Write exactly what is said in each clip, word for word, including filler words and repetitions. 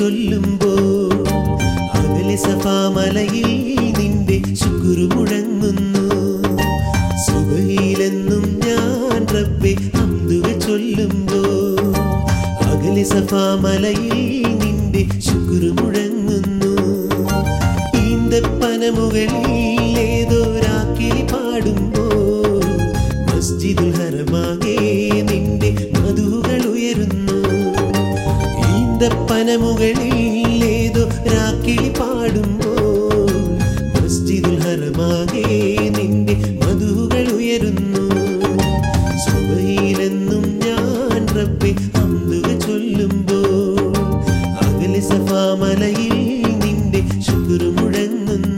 ചൊല്ലുമ്പോൾ അകലെ സഫാ മലയിൽ നിന്റെ ശുക്ർ മുഴങ്ങുന്നു. സുബഹിയിലെന്നും ഞാൻ റബ്ബേ ഹംദുകൾ ചൊല്ലുമ്പോൾ അകലെ സഫാ മലയിൽ നിന്റെ ശുക്ർ മുഴങ്ങുന്നു. ഈന്തപ്പനമുകളിൽ ഏതോരാക്കിളി പാടുമ്പോൾ മസ്ജിദുൽ ഹറമാകെ നിന്റെ മധുകൾ ഉയരുന്നു. ഈന്തപ്പനമുകളിൽ ഏതോരാക്കിളി പാടുമ്പോൾ മസ്ജിദുൽ ഹറമാകെ നിന്റെ മധുകൾ ഉയരുന്നു. സുബഹിയിലെന്നും ഞാൻ റബ്ബേ ഹംദുകൾ ചൊല്ലുമ്പോൾ അകലെ സഫാ മലയിൽ നിന്റെ ശുക്ർ മുഴങ്ങുന്നു.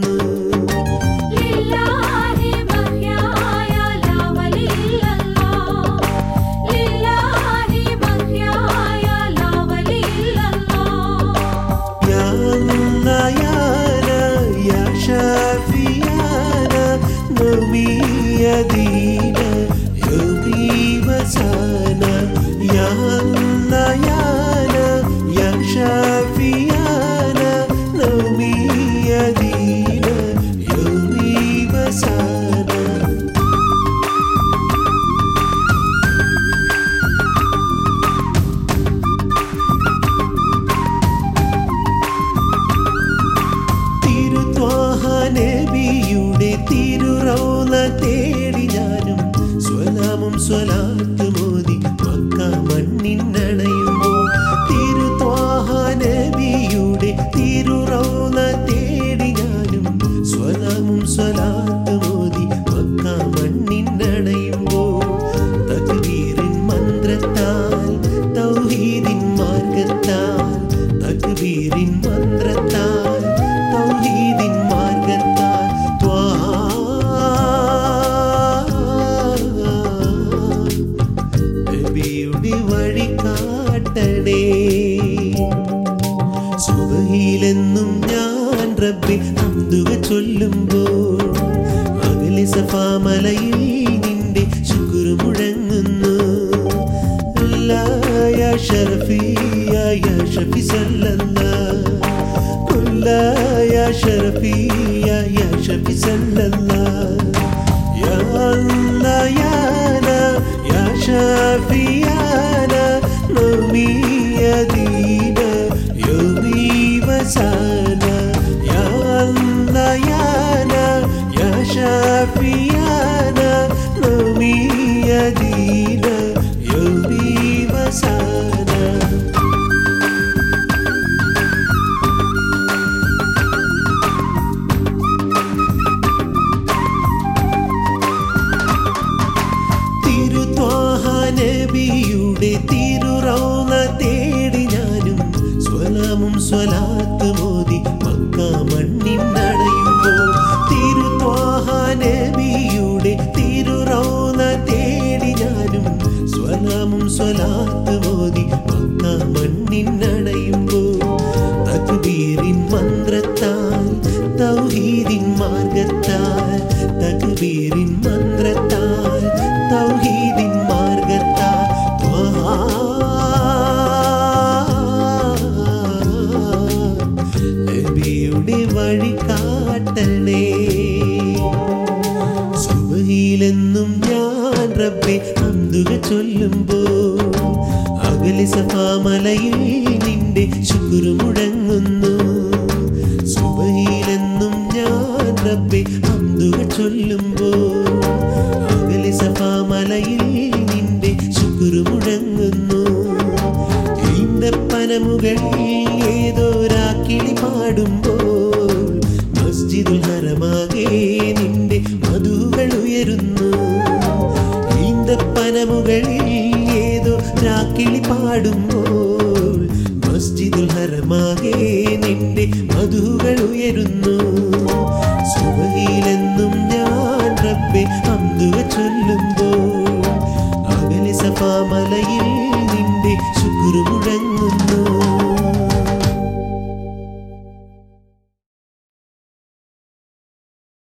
നബിയുടെ തിരുറൗള തേടി ഞാനും സ്വലാമും സ്വലാത്തും ഓതി മക്ക മണ്ണിനണയുമ്പോൾ തിരുത്വാഹ നബിയുടെ തിരുറൗള തേടി ഞാനും സ്വലാമും സ്വലാത്തും ഓതി മക്ക മണ്ണിനണയുമ്പോൾ തക്ബീറിൻ മന്ത്രത്താൽ തൗഹീദിൻ മാർഗത്താൽ തക്ബീറിൻ മന്ത്രത്താൽ തൗഹീദിൻ വഴി കാട്ടണേ. സുബഹിയിലെന്നും ഞാൻ റബ്ബേ ഹംദുകൾ ചൊല്ലുമ്പോൾ അകലെ സഫാ മലയിൽ നിന്റെ ശുക്ർ മുഴങ്ങുന്നു. യാ ശറഫി യാ ഷഫി സല്ലല്ലാഹ് കുല്ലാ യാ ശറഫി യാ ഷഫി സല്ലല്ലാഹ് യാ അല്ലാഹ് യാ ലാ യാ ഷാഫിയാനാ നൗമി യദീന യൗമി വസാനാ യാ അല്ലാഹ് യാ ലാ യാ ഷാഫിയാനാ നൗമി യദീന യൗമി വസാനാ. നബിയുടെ തിരുറൗള തേടി ഞാനും സ്വലാമും സ്വലാത്തും ഓതി മക്ക മണ്ണിനണയുമ്പോൾ തിരുത്വാഹ നബിയുടെ തിരുറൗള തേടി ഞാനും സ്വലാമും സ്വലാത്തും ഓതി മക്ക മണ്ണിനണയുമ്പോൾ തക്ബീറിൻ മന്ത്രത്താൽ തൗഹീദിൻ മാർഗത്താൽ തക്ബീറിൻ മന്ത്രത്താൽ തൗഹീദിൻ മാർഗത്താൽ നബിയുടെ വഴി കാട്ടണേ. സുബഹിയിലെന്നും ഞാൻ റബ്ബേ ഹംദുകൾ ചൊല്ലുമ്പോൾ അകലെ സഫാ മലയിൽ നിന്റെ ശുക്ർ മുഴങ്ങുന്നു. സുബഹിയിലെന്നും ഞാൻ റബ്ബേ ഹംദുകൾ ചൊല്ലുമ്പോൾ അകലെ സഫാ മലയിൽ നിന്റെ ശുക്ർ മുഴങ്ങുന്നു. ഈന്തപ്പനമുകളിൽ ഏതോരാക്കിളി പാടുമ്പോൾ മസ്ജിദുൽ ഹറമാകെ നിന്റെ മധുകൾ ഉയരുന്നു. ഈന്തപ്പനമുകളിൽ ഏതോരാക്കിളി പാടുമ്പോൾ മസ്ജിദുൽ ഹറമാകെ നിന്റെ മധുകൾ ഉയരുന്നു.